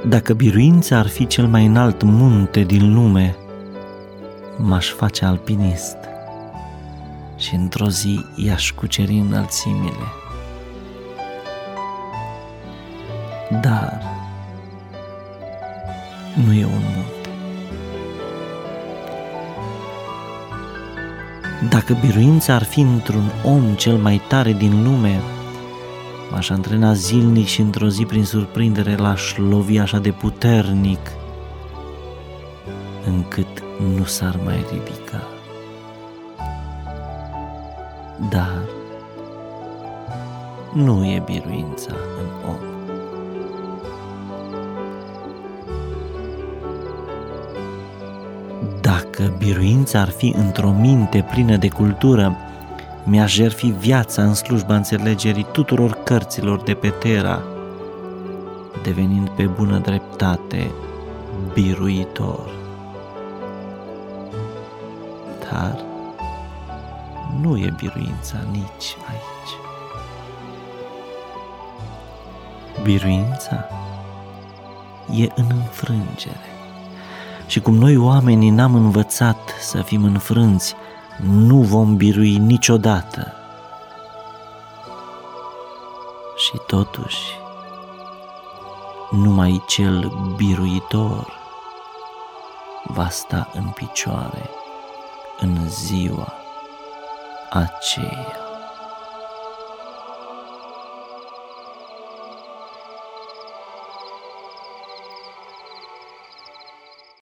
Dacă biruința ar fi cel mai înalt munte din lume, m-aș face alpinist și într-o zi i-aș cuceri înălțimile. Dar nu e un munte. Dacă biruința ar fi într-un om cel mai tare din lume, m-aș antrena zilnic și într-o zi prin surprindere l-aș lovi așa de puternic încât nu s-ar mai ridica. Dar nu e biruința în om. Dacă biruința ar fi într-o minte plină de cultură, mi-aș jertfi viața în slujba înțelegerii tuturor cărților de pe Terra, devenind pe bună dreptate biruitor. Dar nu e biruința nici aici. Biruința e în înfrângere. Și cum noi oamenii n-am învățat să fim înfrânți, nu vom birui niciodată. Și totuși, numai cel biruitor va sta în picioare în ziua aceea.